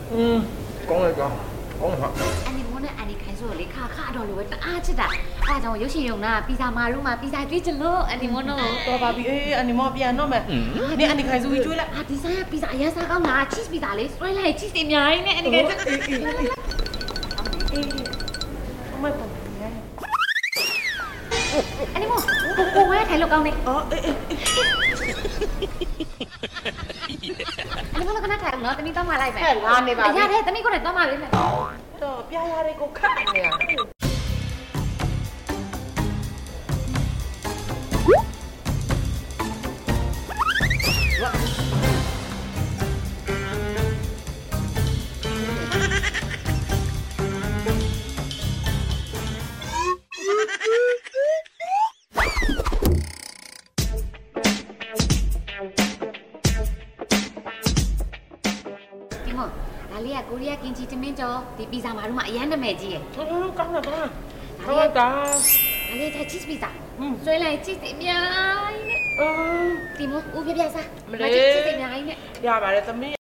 講嚟講，講下。 အန်ဒီမိုးနဲ့အန်ဒီခိုင်ဆိုလေခါတော့လို့ပဲတအားချစ်တာအားကြောင့်ရုပ်ရှင်ရုံနာပီဇာမာတို့မှာပီဇာတွေးချင်လို့အန်ဒီမိုးနော်တော်ပါပြီအေးအန်ဒီမောပြန်တော့မယ်နင်အန်ဒီခိုင်စုကြီးကျွေးလိုက်ဒီဆိုင်ကပီဇာအရင်စားကောင်းတာ cheese ပီဇာလေးဆွဲလိုက် cheese တွေအများကြီးနဲ့အန်ဒီခိုင်အေးအမေပေါ်နေအန်ဒီမိုးကိုဝဲထိုင်လို့ကောင်းနေအော်အေးအန်ဒီမိုးကလည်းထိုင်နော်တမီးတော့မှလိုက်မယ်ဟဲ့လာနေပါပြီရတယ်တမီးကိုလည်းတော့မှပေးမယ်တော့ပြားရတဲ့ကိုခတ်နေရဒါလေးကကိုရီးယားကင်ချီတမင်းကျော်ဒီပီဇာမာတို့မှာအရန်နာမည်ကြီးရယ်ကောင်းတာကောင်းတာဟုတ်တာဒါလေးက cheese ပီဇာဆွဲလိုက် cheese တွေအများကြီးနဲ့ဒီမို့ဦးပြပြစား cheese တွေအများကြီးနဲ့ရပါတယ်သမီး